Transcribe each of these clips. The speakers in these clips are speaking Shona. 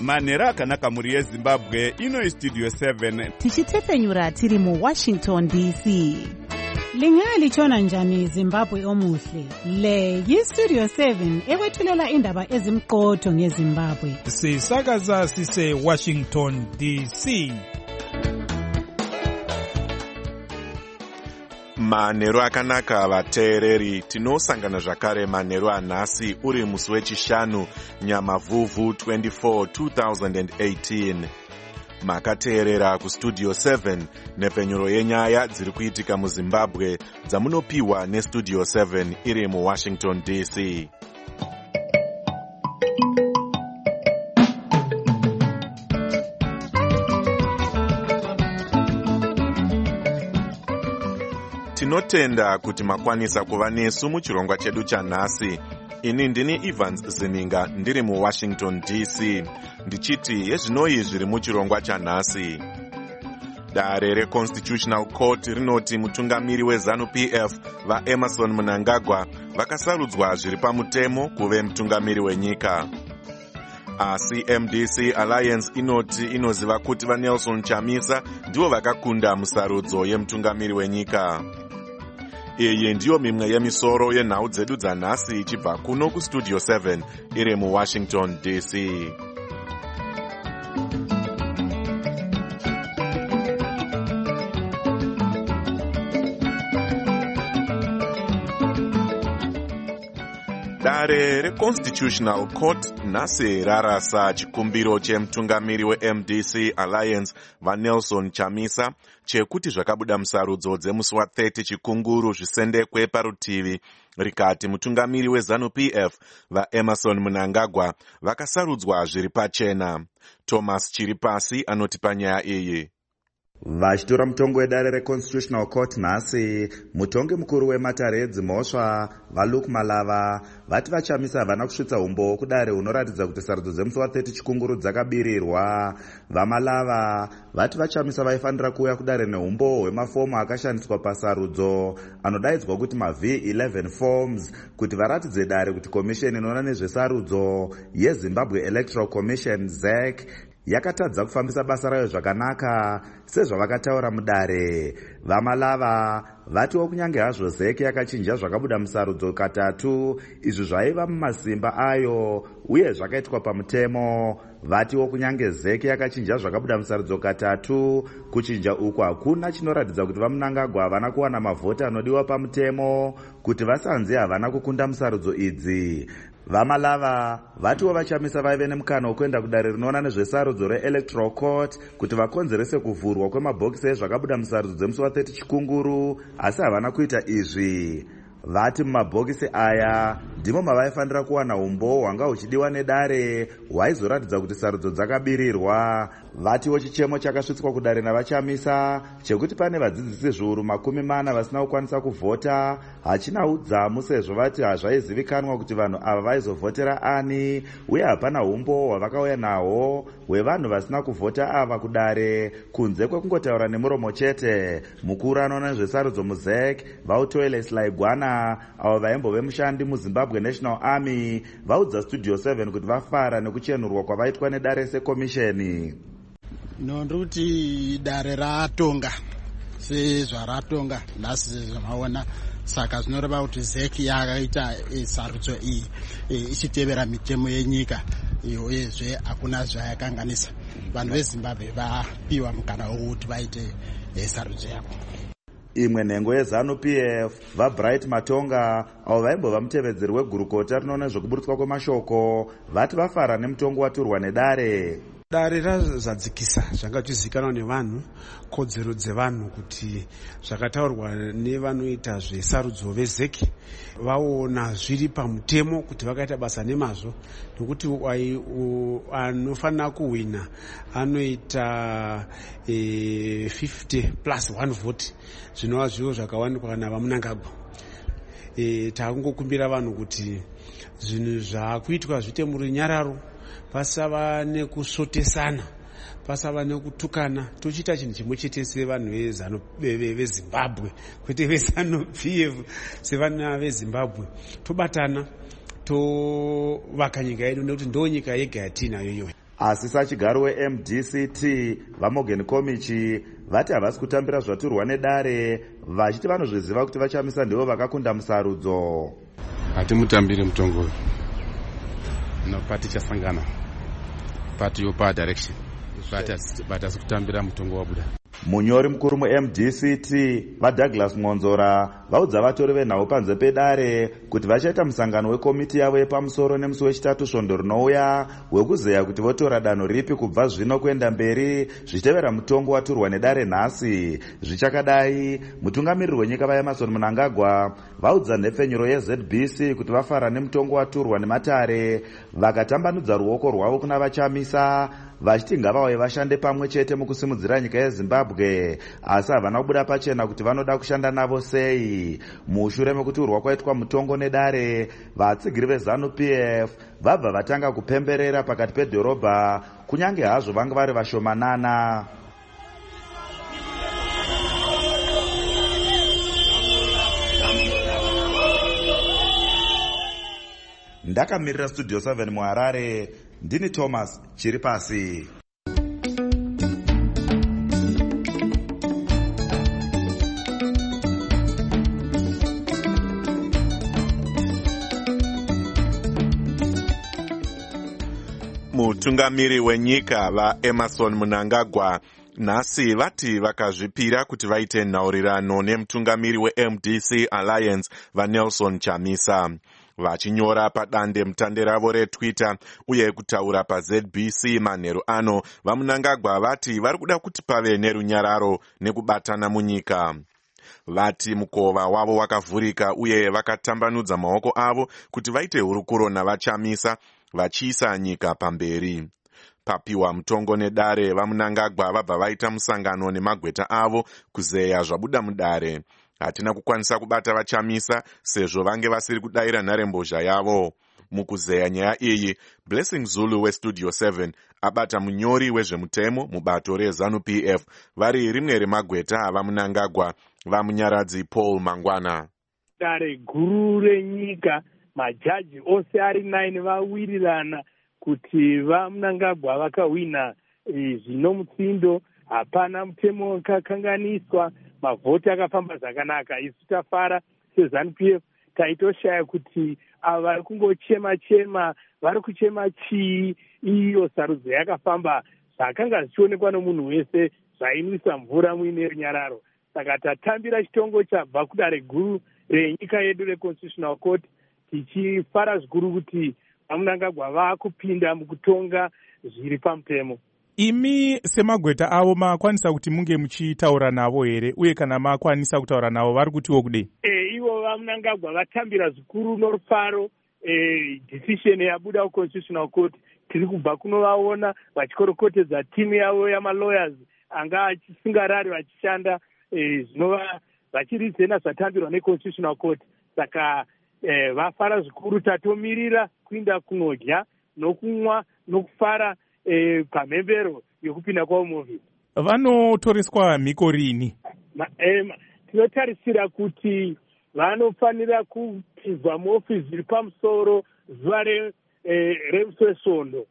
manhero akanaka mhuri yezimbabwe. Ino Studio 7 tichitepfenyura tiri muWashington DC. Lingalitshona njani Zimbabwe omuhle? Le yiStudio 7 ekwethulela indaba ezimqotho ngeZimbabwe. Sisakaza sise Washington DC. Manhero akanaka vateereri, tinosangana zvakare manhero anhasi uri musi wechishanu Nyamavhuvhu 24 2018. Makateerera kuStudio 7 nepfenyuro yenyaya dziri kuitika muZimbabwe dzamunopiwa neStudio 7 iri muWashington DC. Tinotenda kuti makwanisa kuva nesu muchirongwa chedu chanhasi. Ini ndini Evans Zininga ndiri muWashington DC. Ndichiti yezvinoi zviri muchirongwa chanhasi. Dare reConstitutional Court rinoti mutungamiri weZANU-PF vaEmmerson Mnangagwa vakasarudzwa zviri pamutemo kuve mutungamiri wenyika. Asi MDC Alliance inoti inoziva kuti vaNelson Chamisa ndivo vakakunda musarudzo yemutungamiri wenyika. Iyi ndiyo mimwe yemisoro yenhau dzedu dzanhasi ichibva kuno kuStudio 7 iri muWashington DC. Dare reConstitutional Court nhasi rarasa chikumbiro chemutungamiri weMDC Alliance vaNelson Chamisa chekuti zvakabuda musarudzo dzemusi wa30 chikunguru zvisendekwe parutivi, rikati mutungamiri weZANU-PF vaEmmerson Mnangagwa vakasarudzwa zviri pachena. Thomas Chiripasi anoti panyaya iyi. Vachitora mutongo wedare reConstitutional Court nhasi, mutongi mukuru wematare edzimhosva vaLuke Malava vati vaChamisa havana kusvitsa umbo kudare hunoratidza kuti sarudzo dzemusi wa30 chikunguru dzakabirirwa. VaMalava vati vaChamisa vaifanira kuuya kudare neumbo hwemafomu akashandiswa pasarudzo anodaidzwa kuti maV11 forms kuti varatidze dare kuti komisheni inoona nezvesarudzo yeZimbabwe Electoral Commission ZEC yakatadza kufambisa basa rayo zvakanaka sezvavakataura mudare. VaMalava vatiwo kunyange hazvo ZEC yakachinja zvakabuda musarudzo katatu izvi zvaiva mumasimba ayo uye zvakaitwa pamutemo, vatiwo kunyange ZEC yakachinja zvakabuda musarudzo katatu, kuchinja uku hakuna chinoratidza kuti vaMnangagwa havana kuwana mavhoti anodiwa pamutemo kuti vasanzi havana kukunda musarudzo idzi. VaMalava vatiwo vaChamisa vaive nemukana wekuenda kudare rinoona nezvesarudzo reElectoral Court kuti vakonzerese kuvhurwa kwemabhokisi ezvakabuda musarudzo dzemusi wa30 chikunguru, asi havana kuita izvi. Vati mumabhokisi aya ndimo mavaifanira kuwana umbo hwanga huchidiwa nedare hwaizoratidza kuti sarudzo dzakabirirwa. Vatiwo chichemo chakasvitswa kudare navaChamisa chekuti pane vadzidzisi zviuru 40 vasina kukwanisa kuvhota hachina udzamu sezvo vati hazvaizivikanwa kuti vanhu ava vaizovhotera ani uye hapana umbo hwavakauya nahwo hwevanhu vasina kuvhota ava kudare kunze kwekungotaura nemuromo chete. Mukuru anoona nezvesarudzo muZEC vaUtoile Selaigwana avo vaimbove mushandi muZimbabwe National Army vaudza Studio 7 kuti vafara nekuchenurwa kwavaitwa nedare sekomisheni. Ndiri kuti dare ratonga sezvaratonga nhasi zvamaona, saka zvinoreva kuti ZEC yakaita sarudzo iyi ichitevera mitemo yenyika uyezve hakuna zvayakanganisa. Vanhu veZimbabwe vapiwa mukana wokuti vaite sarudzo yavo. Imwe nhengo yeZANU-PF vaBright Matonga avo vaimbova mutevedzeri wegurukota rinoona zvokuburitswa kwemashoko vati vafara nemutongo waturwa nedare. Dare razadzikisa zvanga zvizivikanwa nevanhu, kodzero dzevanhu kuti zvakataurwa nevanoita zvesarudzo veZEC vaona zviri pamutemo kuti vakaita basa nemazvo, nokuti anofanira kuwina anoita 50+1 vote zvinova zviro zvakawanikwa navaMnangagwa. Takungokumbira vanhu kuti zvinhu zvakuitwa zviite murunyararo, pasava nekusotesana, pasava nekutukana, tochita chinhu chimwe chete sevanhu veZimbabwe, kwete veZANU-PF, sevana veZimbabwe tobatana tovaka nyika yedu nekuti ndo nyika yega yatinayo iyoyo. asi sachigaro weMDCT vaMorgan Komichi vati havasi kutambira zvaturwa nedare, vachiti vanozviziva kuti vachamisa ndivo vakakunda musarudzo. Hatimutambiri mutongo uyu, no pati chasangana pati yopa direction but asi kutambira mutongo wabuda. Munyori mukuru muMDCT vaDouglas Ngonzora vaudza vatori venhau panze pedare kuti vachaita musangano wekomiti yavo yepamusoro nemusi wechitatu svondo rinouya wekuzeya kuti votora danho ripi kubva zvino kuenda mberi zvichitevera mutongo waturwa nedare nhasi. Zvichakadai, mutungamiriri wenyika vaEmmerson Mnangagwa vaudza nhepfenyuro yeZBC kuti vafara nemutongo waturwa nematare, vakatambanudza ruoko rwavo kuna vachamisa vachiti ngavauye vashande pamwe chete mukusimudzira nyika yeZimbabwe, asi havana kubuda pachena kuti vanoda kushanda navo sei. Mushure mekuturwa kwaitwa mutongo nedare, vatsigiri veZANU-PF vabva vatanga kupemberera pakati pedhorobha, kunyange hazvo vanga vari vashomanana. Ndakamirira Studio 7 muHarare, ndini Thomas Chiripasi. Mutungamiri wenyika vaEmmerson Mnangagwa nhasi vati vakazvipira kuti vaite nhaurirano nemutungamiri weMDC Alliance vaNelson Chamisa. Vachinyora padande mutande ravo reTwitter uye kutaura paZBC manheru ano, vaMnangagwa vati vari kuda kuti pave nerunyararo nekubatana munyika. Vati mukova wavo wakavhurika uye vakatambanudza maoko avo kuti vaite hurukuro navachamisa vachiisa nyika pamberi. Papiwa mutongo nedare, vaMnangagwa vabva vaita musangano nemagweta avo kuzeya zvabuda mudare. Hatina kukwanisa kubata vachamisa sezvo vange vasiri kudayira nharembozha yavo. Mukuzeya nyaya iyi, Blessing Zulu weStudio 7 abata munyori wezvemutemo mubato reZANU-PF vari rimwe remagweta avaMnangagwa, vamunyaradzi Paul Mangwana. Dare guru renyika, majaji ose ari 9 vawirirana kuti vaMnangagwa vakahwina zvino mutsindo, hapana mutemo wakakanganiswa, mavhoti akafamba zvakanaka. Isu tafara seZANU-PF taitoshaya kuti ava vari kungochema-chema, vari kuchema chii, iyo sarudzo yakafamba zvakanga zvichionekwa nomunhu wese, zvainwisa mvura muine runyararo. Saka tatambira chitongo chabva kudare guru renyika yedu reConstitutional Court, tichifara zvikuru kuti vaMnangagwa vaakupinda mukutonga zviri pamutemo. Imi semagweta avo makwanisa kuti munge muchitaura navo here, uye kana makwanisa kutaura navo vari kutiwo kudei? Ivo vaMnangagwa vatambira zvikuru norufaro decision yabuda kuConstitutional Court. Tiri kubva kunovaona vachikorokotedza timu yavo yamalawyers anga achisingarari vachishanda zvinova vachirizena zvatambirwa neConstitutional Court. Saka vafara zvikuru, tatomirira kuinda kunodya nokumwa nokufara pamhembero yokupinda kwavo muofisi. Vanotoreswa mhiko rini? Tinotarisira kuti vanofanira kupinzwa muofisi zviri pamusoro zuva remusi wesvondo,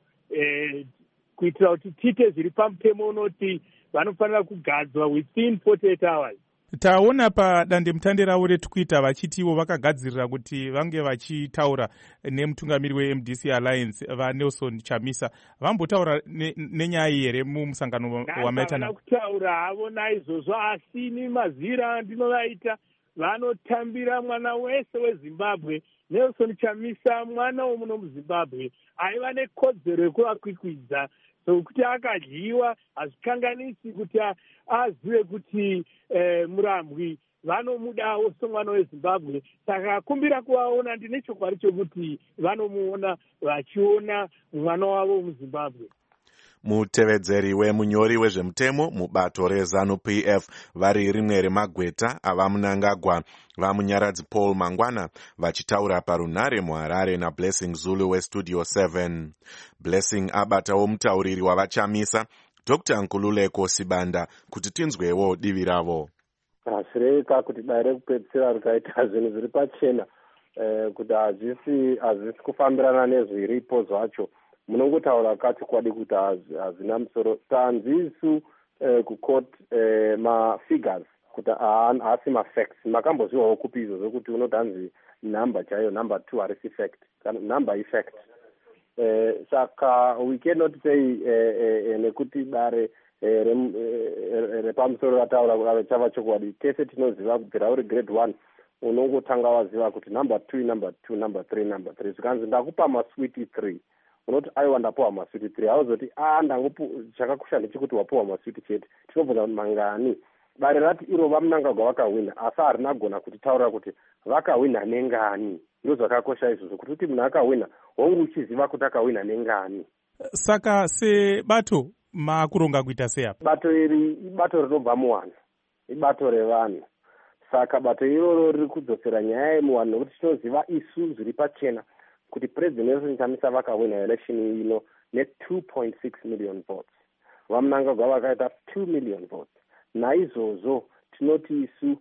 kuitira kuti tiite zviri pamutemo unoti vanofanira kugadzwa within 48 hours. Taona padande mutande ravo reTwitter vachitiwo vakagadzirira kuti vange vachitaura nemutungamiri weMDC Alliance vaNelson Chamisa. Vambotaura nenyaya here mumusangano wamaita navo? Kutaura havo naizvozvo, asi ini mazira ndinovaita vanotambira mwana wese weZimbabwe. Nelson Chamisa mwana womuno muZimbabwe aiva nekodzero yekuvakwikwidza, sokuti akadyiwa hazvikanganisi kuti azive kuti murambwi vanomudawo somwana weZimbabwe. Saka akumbira kuvaona, ndine chokwadi chokuti vanomuona vachiona mwana wavo muZimbabwe. Mutevedzeri wemunyori wezvemutemo mubato reZANU-PF vari rimwe remagweta avaMnangagwa, vamunyaradzi Paul Mangwana vachitaura parunhare muHarare naBlessing Zulu weStudio 7. Blessing abatawo mutauriri wavachamisa Dr. Nkululeko Sibanda kuti tinzwewo divi ravo. Hasireka kuti dare kupedzisira rikaita zvinhu zviri pachena, kuti hazvisi kufambirana nezviripo zvacho. munongotaura kachokwadi kuti hazvina musoro. Tanzisu kucourt mafigures kuti haasi mafacts. Makambozviwawo kupi izvozvo kuti unoti hanzi number chaiyo number 2 harisi fact kana number effect. Saka we cannot say nekuti dare repamusoro rataura chava chokwadi. Tese tinoziva kubvira uri grade 1 unongotanga waziva kuti number 2 number 2 number 3 number 3. Zvikanzi ndakupa maswiti 3 unoti aiwa ndapuwa maswiti 3 hauzoti chakakosha ndechekuti wapuwa maswiti chete. Tinobvunza kuti mangani dare rati iro vamunangagwa vakahwina asi harinagona kutitaurira kuti vakahwina nengani. Ndo zvakakosha izvozvo kuti munhu akahwina hongu uchiziva kuti akahwina nengani. Saka sebato makuronga kuita seapa? Bato iri ibato rinobva muwanhu, ibato revanhu. Saka bato iroro riri kudzosera nyaya yemuwanhu nokuti tinoziva isu zviri pachena kuti President Nelson Chamisa vakahwina election ino ne2.6 million votes. Vamunangagwa vakaita 2 million votes. Naizvozvo tinoti isu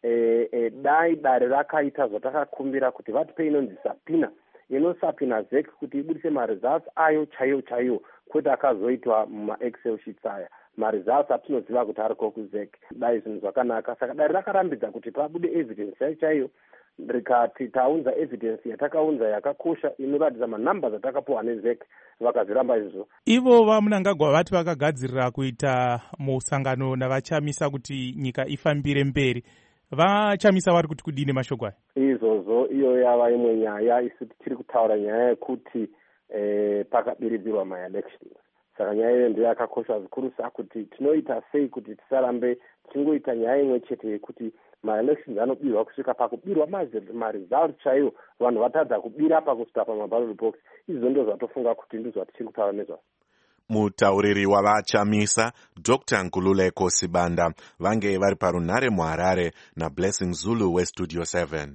dai dare rakaita zvatakakumbira kuti vatipe inonzi sapina inosapina ZEC kuti ibudise maresults ayo chaiyo kwete akazoitwa mumaexcel sheets aya. Maresults atinoziva kuti ariko kuZEC. Dai zvinhu zvakanaka. Saka dare rakarambidza kuti pabude evidence chaiyo rikati taunza evidence yatakaunza yakakosha inoratidza manumber atakapuwa neZEC vakazviramba izvozvo. Ivo vamunangagwa vati vakagadzirira kuita musangano navachamisa kuti nyika ifambire mberi. Vachamisa vari kuti kudini mashoko aya? Izvozvo iyo yava imwe nyaya. Isu tichiri kutaura nyaya yekuti pakabiridzirwa ma-elections. Saka nyaya iyo ndiyo yakakosha zvikuru sakuti tinoita sei kuti tisarambe tichingoita nyaya imwe chete yekuti ma-elections anobirwa kusvika pakubirwa maresults chaiwo vanhu vatadza kubira pakusvika pamaballot box. Izvo ndo zvatofunga kuti ndizvo tichiri kutaura nezvazvo. Mutauriri wavachamisa Dr. Nkululeko Sibanda vange vari parunhare muHarare naBlessing Zulu weStudio 7.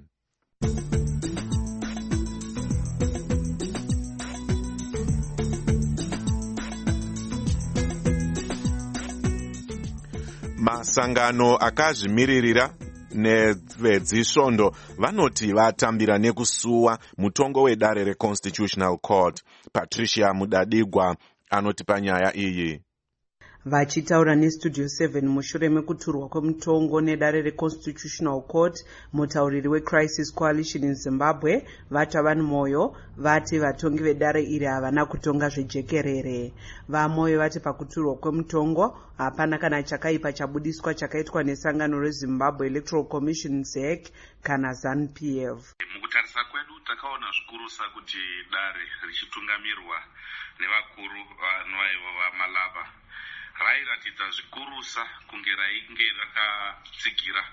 Masangano akazvimiririra nevezvisvondo vanoti vatambira nekusuwa mutongo wedare reConstitutional Court. Patricia Mudadigwa anoti panyaya iyi. Vachitaura neStudio 7 mushure mekuturwa kwemutongo nedare reConstitutional Court, mutauriri weCrisis Coalition in Zimbabwe Vatavan Moyo vati vatongi vedare iri havana kutonga zvejekerere. VaMoyo vati pakuturwa kwemutongo hapana kana chakaipa chabudiswa chakaitwa nesangano reZimbabwe Electoral Commission ZEC kana ZANU-PF. Mukutarisa kwedu takaona zvikurusa kuti dare richitungamirwa nevakuru vanwaivo vaMalava rairatidza zvikurusa kunge rainge rakatsigira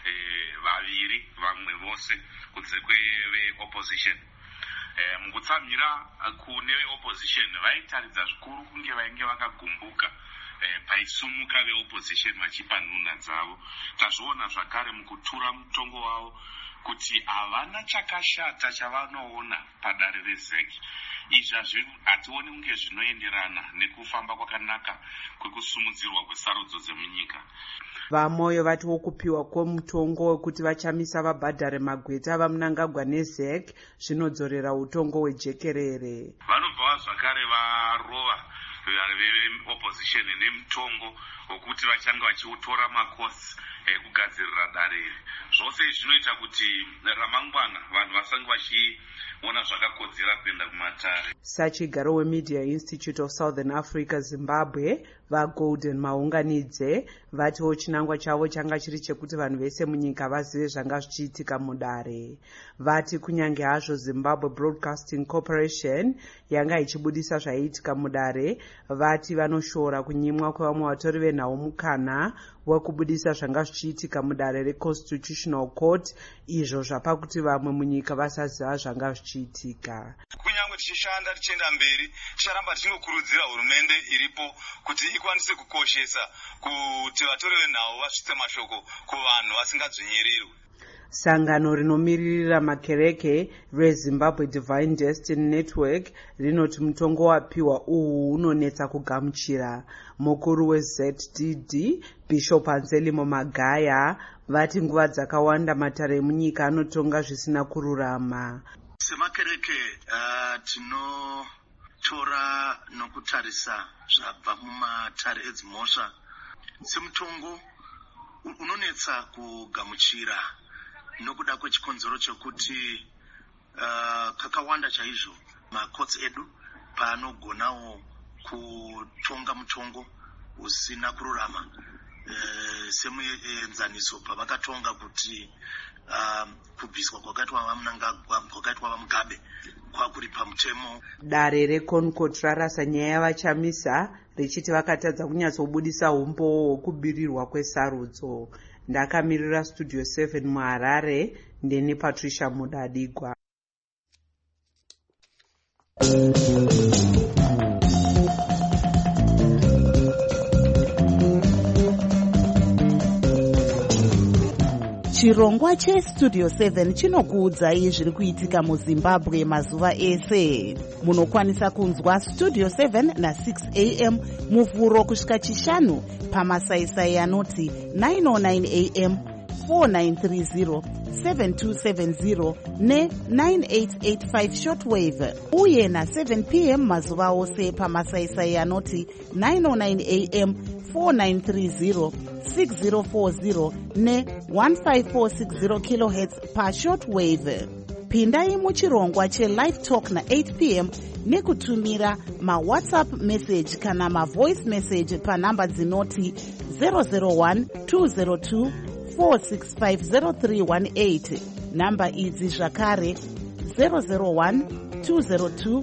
vaviri vamwe vose kunze kweveopposition. Mukutsamira kune veopposition vaitaridza zvikuru kunge vainge vakagumbuka paisumuka veopposition vachipa nhunha dzavo. Tazviona zvakare mukutura mutongo wavo kuti havana chakashata chavanoona padare reZEC. Izvi hationi kunge zvinoenderana nekufamba kwakanaka kwekusumudzirwa kwesarudzo dzemunyika. VaMoyo vatiwo kupiwa kwemutongo wekuti vachamisa vabhadhare magweta vamunangagwa neZEC zvinodzorera utongo hwejekerere. Vanobva zvakare varova veopposition nemutongo wokuti vachange vachiutora makosi ekugadzirira dare iri. Zvose izvi zvinoita kuti ramangwana vanhu vasange vachiona zvakakodzera kuenda kumatare. Sachigaro weMedia Institute of Southern Africa Zimbabwe vaGolden Maunganidze vatiwo chinangwa chavo changa chiri chekuti vanhu vese munyika vazive zvanga zvichiitika mudare. Vati kunyange hazvo Zimbabwe Broadcasting Corporation yanga ichibudisa zvaiitika mudare, vati vanoshora kunyimwa kwevamwe vatori venhau mukana wekubudisa zvanga zvichiitika mudare reConstitutional Court, izvo zvapa kuti vamwe munyika vasaziva zvanga zvichiitika. Kunyange tichishanda tichienda mberi, ticharamba tichinokurudzira hurumende iripo kuti ikwanise kukoshesa kuti vatori venhau vasvitse mashoko kuvanhu vasingadzvinyirirwe. Sangano rinomiririra makereke reZimbabwe Divine Destiny Network rinoti mutongo wapiwa uhu unonetsa kugamuchira. Mukuru weZDD Bishop Anselmo Magaya vati nguva dzakawanda matare emunyika anotonga zvisina kururama. Semakereke tichitora nokutarisa zvabva mumatare edzimhosva semutongo unonetsa kugamuchira nokuda kwechikonzero chekuti kakawanda chaizvo makotsi edu paanogonawo kutonga mutongo usina kururama semuenzaniso pavakatonga kuti kubviswa kwakaitwa vamunangagwa kwakaitwa vamugabe kwakuri pamutemo. Dare reConcord rarasa nyaya yavachamisa richiti vakatadza kunyatsobudisa umbo hwekubirirwa kwesarudzo. Ndakamirira Studio 7 muHarare ndini Patricia Mudadigwa. Chirongwa cheStudio 7 chinokuudzai zviri kuitika muZimbabwe mazuva ese. Munokwanisa kunzwa Studio 7 na6 am muvhuro kusvika chishanu pamasaisai anoti 909 am, 4930, 7270 ne9885 shortwave uye na7 pm mazuva ose pamasaisai anoti 909 am, 4930, 6040 ne1546 kHz pashortwave. Pindai muchirongwa chelive talk na8 pm nekutumira mawhatsapp message kana mavoice message panhamba dzinoti 001 202 4650318. Namba idzi zvakare 001 202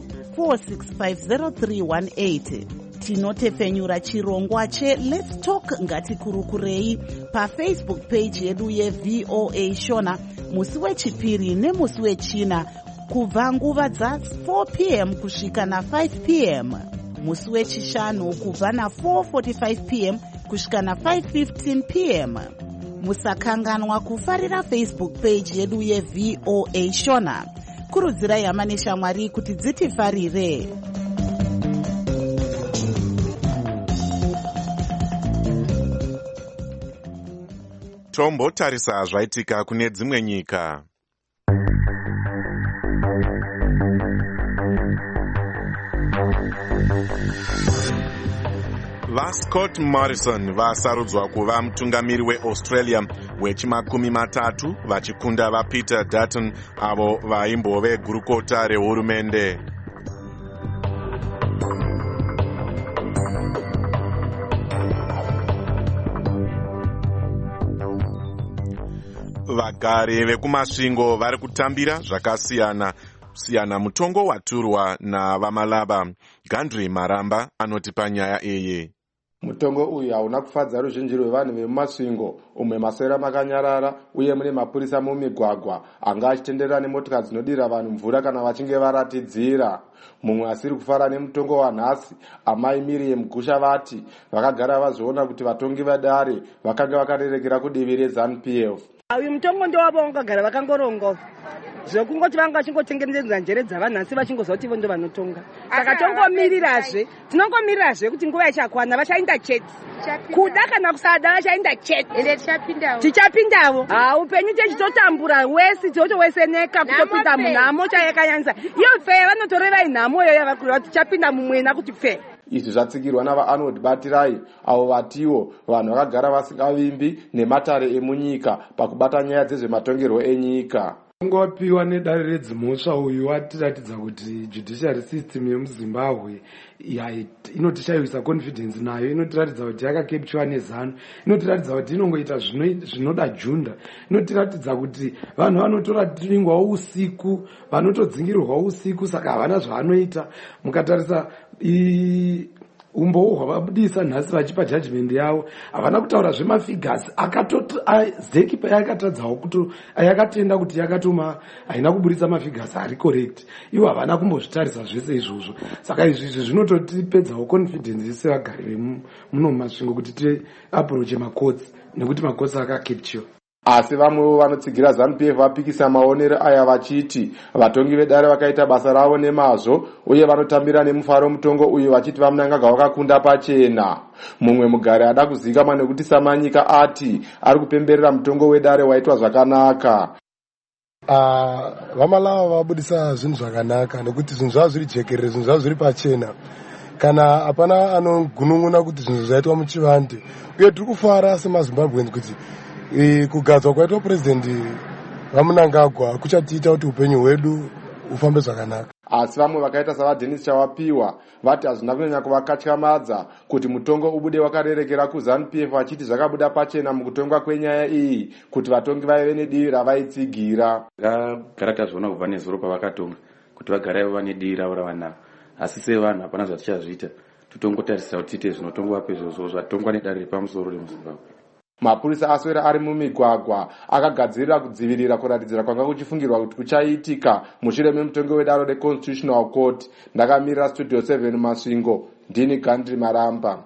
4650318. Tinotefenyura chirongwa cheLet's Talk ngatikurukurei paFacebook page yedu yeVOA Shona musi wechipiri nemusi wechina kubva nguva dza4 pm kusvika na5 pm, musi wechishanu kubva na4:45 pm kusvika na5:15 pm. Musakanganwa kufarira Facebook page yedu yeVOA Shona. Kurudzirai hama neshamwari kuti dzitifarire. Tombotarisa zvaitika kune dzimwe nyika. VaScott Morrison vasarudzwa kuva mutungamiri weAustralia wechimakumi matatu vachikunda vaPeter Dutton avo vaimbove gurukota rehurumende. Vagari vekumasvingo vari kutambira zvakasiyana mutongo waturwa navamalava. Gandri Maramba anoti panyaya iyi. Mutongo uyu hauna kufadza ruzhinji rwevanhu vemumasvingo, umwe masera makanyarara uye mune mapurisa mumigwagwa anga achitenderera nemotokari dzinodira vanhu mvura kana vachinge varatidzira. Mumwe asiri kufara nemutongo wanhasi, amai Miriam Gusha vati vakagara vazoona kuti vatongi vedare vakanga vakarerekera kudivi reZANU-PF. Uyu mutongo ndowavo vakagara vakangoronga zvekungoti vanga vachingotengenedza njere dzavanhu asi vachingozoti vo ndo vanotonga. Saka tongomirirazve, tinongomirirazve kuti nguva ichakwana vachaenda chete. Kuda kana kusada vachaenda chete. Ende tichapindawo. Upenyu techitotambura wesi totoweseneka kutopinda munhamo chayakanyanyisa. Iyo fe vanotoreva inhamo iyo yavakureva tichapinda mumwena kuti fe. Izvi zvatsigirwa navaArnold Batirai avo vatiwo vanhu vakagara vasingavimbi nematare emunyika pakubata nyaya dzezvematongerwo enyika. Ngopiwa nedare redzimhosva uyu watiratidza kuti judiciary system yemuZimbabwe inotishayisa confidence nayo, inotiratidza kuti yakakepchwa neZANU, inotiratidza kuti inongoita zvinoda junda, inotiratidza kuti vanhu vanotoratingwa usiku, vanotodzingirwa usiku, saka havana zvavanoita. Mukatarisa umbowo hwavabudisa nhasi vachipa judgment yavo, havana kutaura zvemafigasi akatoti zeki payakatadzawo kuti yakatenda kuti yakatoma haina kuburitsa mafigasi ari correct, ivo havana kumbozvitarisa zvese izvozvo. Saka izvi zvinototipedzawo confidence sevagari vemuno mumasvingo kuti tiapproache makotsi, nekuti makotsi akakepchiwa. Asi vamwewo vanotsigira ZANU-PF vapikisa maonero aya vachiti vatongi vedare vakaita basa ravo nemazvo uye vanotambira nemufaro mutongo uyu vachiti vamunangagwa vakakunda pachena. Mumwe mugari ada kuzikamwa nekuti Samanyika ati ari kupemberera mutongo wedare waitwa zvakanaka. Vamalava vabudisa zvinhu zvakanaka nekuti zvinhu zvava zviri jekerere, zvinhu zvava zviri pachena. Kana hapana anogunun'una kuti zvinhu zvaitwa muchivande. Uye tiri kufara semazimbabweans kuti kugadzwa kwaitwa purezidendi vaMnangagwa kuchatiita kuti upenyu hwedu ufambe zvakanaka. Asi vamwe vakaita savaDenis Chawapiwa vati hazvina kunyanya kuvakatyamadza kuti mutongo ubude wakarerekera kuZANU-PF vachiti zvakabuda pachena mukutongwa kwenyaya iyi kuti vatongi vaive nedii ravaitsigira. Takagara tazviona kubva nezuro pavakatonga kuti vagara vane dii ravo ravanavo, asi sevanhu hapana zvatichazviita. Totongotarisira kuti tiite zvinotongwa pezvozvo zvatongwa nedare repamusoro remuZimbabwe. Mapurisa aswera ari mumigwagwa akagadzirira kudzivirira kuratidzira kwanga kuchifungirwa kuti kuchaitika mushure memutongo wedare reConstitutional Court. Ndakamirira Studio 7 Masvingo, ndini Gandhi Maramba.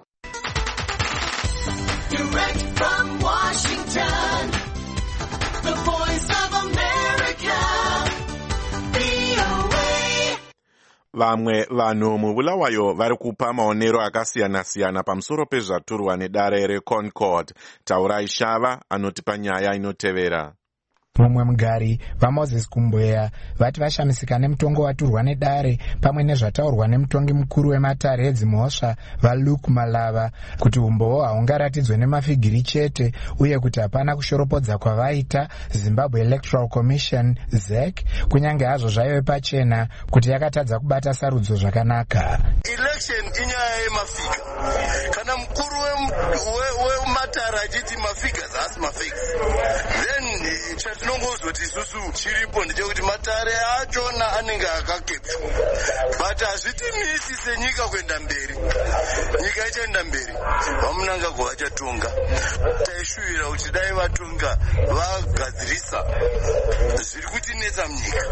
Vamwe vanhu muBulawayo vari kupa maonero akasiyana-siyana pamusoro pezvaturwa nedare reConcord. Taurai Shava anotipa nyaya inotevera. Mumwe mugari vaMoses Kumbweya vati vashamisika nemutongo waturwa nedare pamwe nezvataurwa nemutongi mukuru wematare edzimhosva vaLuke Malava kuti umboo haungaratidzwe nemafigiri chete uye kuti hapana kushoropodza kwavaita Zimbabwe Electoral Commission ZEC kunyange hazvo zvaive pachena kuti yakatadza kubata sarudzo zvakanaka. Election inyaya yemafiga. Kana mukuru wematare achiti mafiga zasi mafiga, then chatinongozoti isusu chiripo ndechekuti matare achona anenge akakepchwa, but hazvitimisi senyika kuenda mberi. Nyika ichaenda mberi, vaMnangagwa vachatonga. Taishuvira kuti dai vatonga vagadzirisa zviri kutinetsa munyika,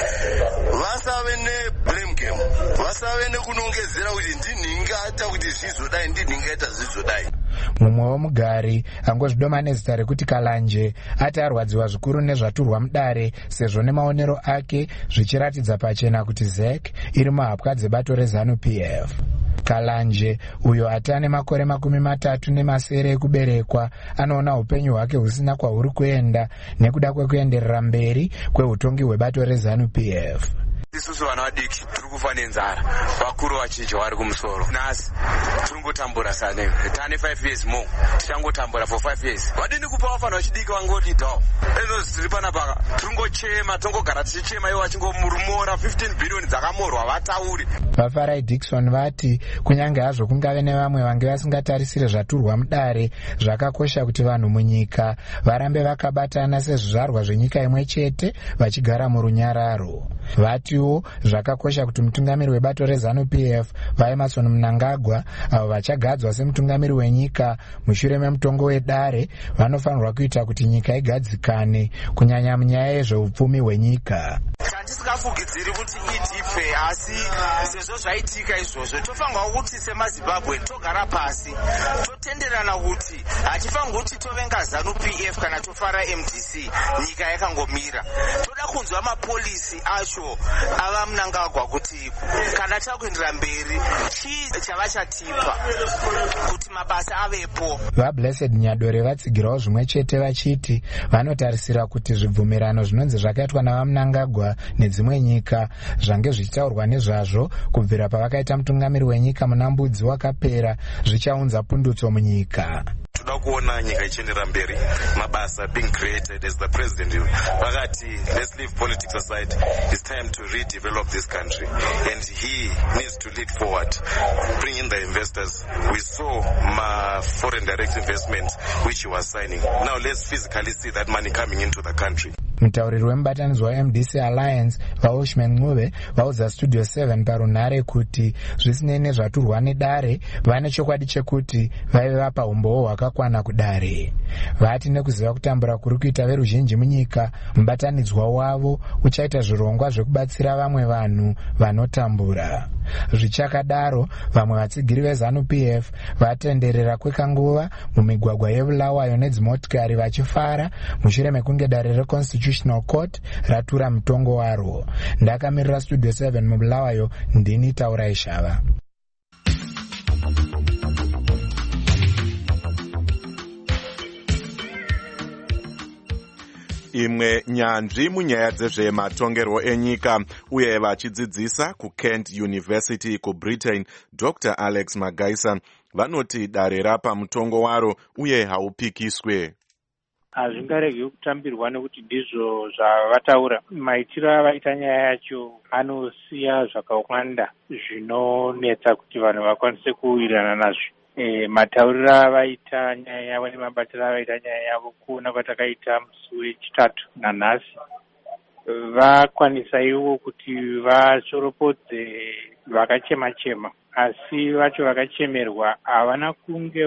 vasave neblame game, vasave nekunongedzera kuti ndinhingaita kuti zvizodai, ndinhingaita zvizodai. Mumwe womugari angozvidoma nezita rekuti Kalanje ati arwadziwa zvikuru nezvaturwa mudare sezvo nemaonero ake zvichiratidza pachena kuti ZEC iri muhapwa dzebato reZANU-PF. Kalanje uyo ati ane makore 37 ekuberekwa anoona upenyu hwake husina kwahuri kuenda nekuda kwekuenderera mberi kweutongi hwebato reZANU-PF. Isusu vana vadiki tiri kufa nenzara, vakuru vachinji vari kumusoro. Nhasi tiri kungotambura sane, tane 5 years more, tichangotambura for 5 years. Vadini kupa vafana vachidiki vangolidhawo. Ezo zviri panapa tiri kungochema, tongogara tichichema ivo vachingomurumora 15 billion dzakamorwa vatauri. Vafarai Dixon vati kunyange hazvo kungave nevamwe vange vasingatarisire zvaturwa mudare, zvakakosha kuti vanhu munyika varambe vakabatana sezvizvarwa zvenyika imwe chete vachigara murunyararo. Vatiwo zvakakosha kuti mutungamiri webato reZANU-PF vaEmmerson Mnangagwa avo vachagadzwa semutungamiri wenyika mushure memutongo wedare vanofanirwa kuita kuti nyika igadzikane kunyanya munyaya yezveupfumi hwenyika. Tisingafugidziri kuti itife, asi sezvo zvaitika izvozvo tofanirwa kuti semaZimbabwe togara pasi totenderana kuti hatifanirwi kuti tovenga ZANU-PF kana tofara MDC nyika yakangomira. Toda kunzwa mapolisi acho ava Mnangagwa kuti kana takuendera mberi chii chavachatipa kuti mabasa avepo. VaBlessed Nyadore vatsigirawo zvimwe chete vachiti vanotarisira kuti zvibvumirano zvinonzi zvakaitwa navaMnangagwa nedzimwe nyika zvange zvichitaurwa nezvazvo kubvira pavakaita mutungamiri wenyika muna Mbudzi wakapera zvichaunza pundutso munyika. Toda kuona nyika ichiendera mberi, mabasa being created as the president vakati let's leave politics aside, it's time to redevelop this country and he needs to lead forward, bring in the investors. We saw foreign direct investment which he was signing. Now let's physically see that money coming into the country. Mutauriri wemubatanidzwa weMDC Alliance vaOshman Ncube vaudza Studio 7 parunhare kuti zvisinei nezvaturwa nedare vane chokwadi chekuti vaive vapa umboo hwakakwana kudare. Vati nekuziva kutambura kuri kuita veruzhinji munyika, mubatanidzwa wavo uchaita zvirongwa zvekubatsira vamwe vanhu vanotambura. Zvichakadaro vamwe vatsigiri veZANU-PF vatenderera kwekanguva mumigwagwa yeBulawayo nedzimotikari vachifara mushure mekunge dare reConstitutional Court ratura mutongo waro. Ndakamirira Studio 7 muBulawayo, ndini Taurai Shava. imwe nyanzvi munyaya dzezvematongerwo enyika uye vachidzidzisa kuKent University kuBritain, Dr. Alex Magaisa, vanoti dare rapa mutongo waro uye haupikiswe. Hazvingaregi kutambirwa nekuti ndizvo zvavataura. Maitiro avaita nyaya yacho anosiya zvakawanda zvinonetsa kuti vanhu vakwanise kuwirirana nazvo. Matauriro avaita nyaya yavo nemabatiro avaita nyaya yavo kuona kwatakaita musi wechitatu nanhasi, vakwanisa ivo kuti vachoropodze vakachema-chema, asi vacho vakachemerwa havana kunge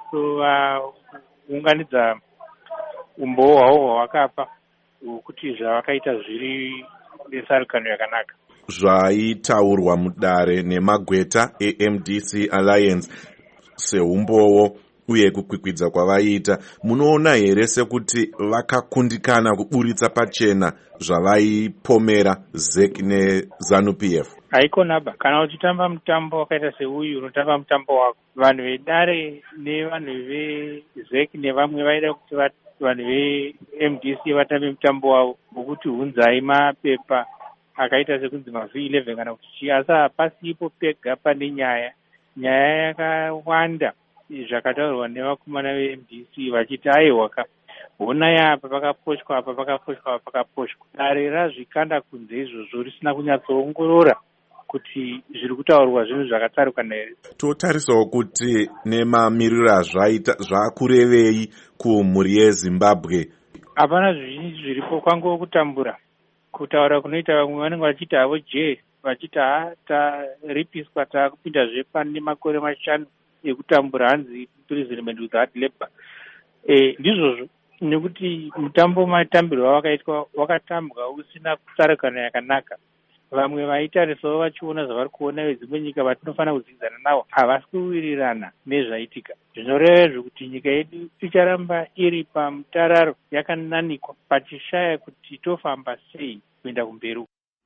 vanyatsovaunganidza umboo hwavo hwavakapa kuti zvavakaita zviri nesarukano yakanaka. Zvaitaurwa mudare nemagweta eMDC Alliance seumbowo uye kukwikwidza kwavaiita, munoona here sekuti vakakundikana kuburitsa pachena zvavaipomera ZEC neZANU-PF? Haikonaba, kana uchitamba mutambo wakaita seuyu unotamba mutambo wako, vanhu vedare nevanhu veZEC nevamwe vaida kuti vanhu veMDC vatambe mutambo wavo wokuti hunzai mapepa akaita sekunzi maV11 kana kuti chii, asi hapasipo pega pane nyaya yakawanda zvakataurwa nevakomana veMDC vachiti aiwaka honai apa pakaposhwa apa pakaposhwa apa pakaposhwa. Dare razvikanda kunze izvozvo risina kunyatsoongorora kuti zviri kutaurwa zvinhu zvakatsarukana here. Totarisawo kuti nemamiriro azvaita zvakurevei kumhuri yeZimbabwe. Hapana zvizhinji zviripo, kwangowo kutambura, kutaura kunoita vamwe vanenge vachiti havo je vachiti taripiswa taakupindazve pane makore 5 ekutambura, hanzi imprisonment with hard labor. Ndizvozvo nekuti mutambo matambirwo wakaitwa wakatambwa usina tsarukano yakanaka. Vamwe vaitarisawo vachiona zvavari kuona vedzimwe nyika vatinofanira kudzidzana navo havasi kuwirirana nezvaitika. Zvinoreva zvekuti nyika yedu icharamba iri pamutararo yakananikwa pachishaya kuti tofamba sei kuenda kumberi.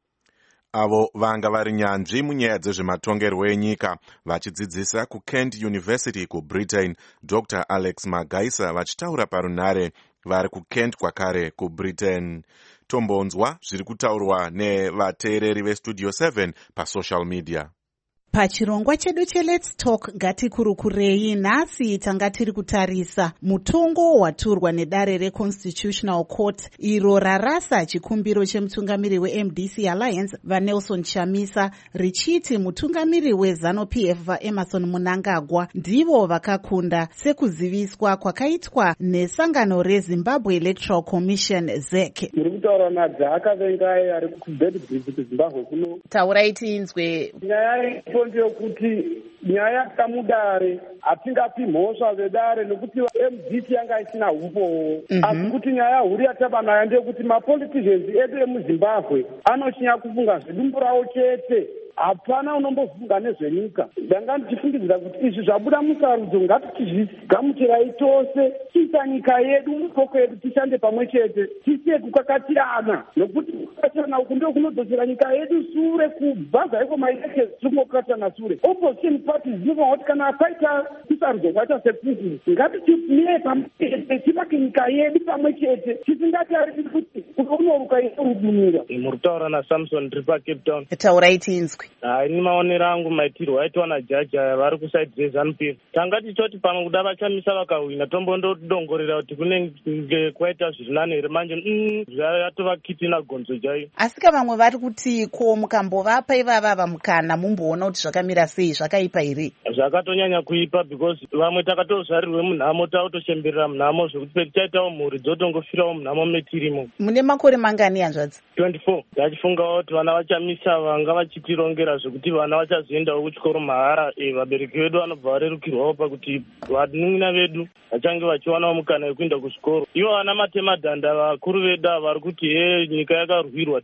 Avo vanga vari nyanzvi munyaya dzezvematongerwo enyika vachidzidzisa kuKent University kuBritain, Dr. Alex Magaisa vachitaura parunhare vari kuKent kwakare kuBritain. Tombonzwa zviri kutaurwa nevateereri veStudio 7 pasocial media. Pachirongwa chedu cheLet's Talk ngatikurukurei, nhasi tanga tiri kutarisa mutongo waturwa nedare reConstitutional Court iro rarasa chikumbiro chemutungamiri weMDC Alliance vaNelson Chamisa richiti mutungamiri weZANU-PF vaEmmerson Mnangagwa ndivo vakakunda, sekuziviswa kwakaitwa nesangano reZimbabwe Electoral Commission ZEC. Muri kutaura naDhaka Vengai ari kuBedbridge kuZimbabwe kuno. Taurai tinzwe. Nyaya ndeyekuti nyaya kamudare hatingapi mhosva vedare nekuti MDC yanga isina umbowo, asi kuti nyaya huru yataba nayo ndeyekuti mapoliticians edu emuZimbabwe anochinya kufunga zvedumbu rawo chete, hapana unombofunga nezvenyika. Ndanga ndichifungidzira kuti izvi zvabuda musarudzo ngatichizvigamuchirai tose, tiisa nyika yedu mupoko yedu, tishande pamwe chete, tisiye kukakatirana, nokuti kukakatirana uku ndio kunodzosera nyika yedu sure, kubva iko maiteke tikokakatirana sure. Opposition parties dzinofanira kuti kana paita kusarudzo kwaita sekuku ngatichimire pamwe chete, tivake nyika yedu pamwe chete, tisingatariri kuti unoruka inorudunura. Muritaura naSamson ndiri paCape Town. Taurai tinzwe. Ini maonero angu maitirwo aitwa najaji aya vari kusaidi reZANU-PF, tanga tichoti pamwe kuda vachamisa vakahwina tombondodongorera kuti kunenge kwaita zviri nani here, manje zvatova kitina gonzo jaiyo. Asi vamwe vari kuti ko mukambovapa ivava vamukana mumboona kuti zvakamira sei, zvakaipa here? Zvakatonyanya kuipa, because vamwe takatozvarirwe munhamo tautochemberera munhamo zvekuti pekutaitawo mhuri dzotongofirawo munhamo metirimo. Mune makore mangani hanzvadzi? 24. Ndachifungawo kuti vana vachamisa vanga vachitirongera zvekuti vana vachazoendawo kuchikoro mahara. Vabereki vedu vanobva varerukirwawo pakuti vanun'una vedu vachange vachiwanawo mukana wekuenda kuzvikoro. Ivo vana matemadhanda vakuru vedu vari kuti nyika yakarwirwa.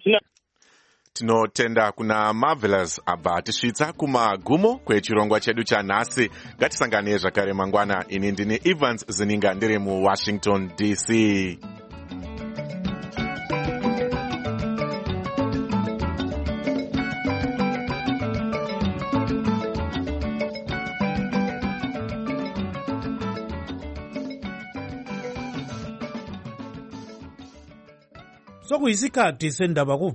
Tinotenda kuna Marvelous abva tisvitsa kumagumo kwechirongwa chedu chanhasi. Ngatisangane zvakare mangwana. Ini ndini Evans Zininga ndiri muWashington DC. sokuyisikhathi sendaba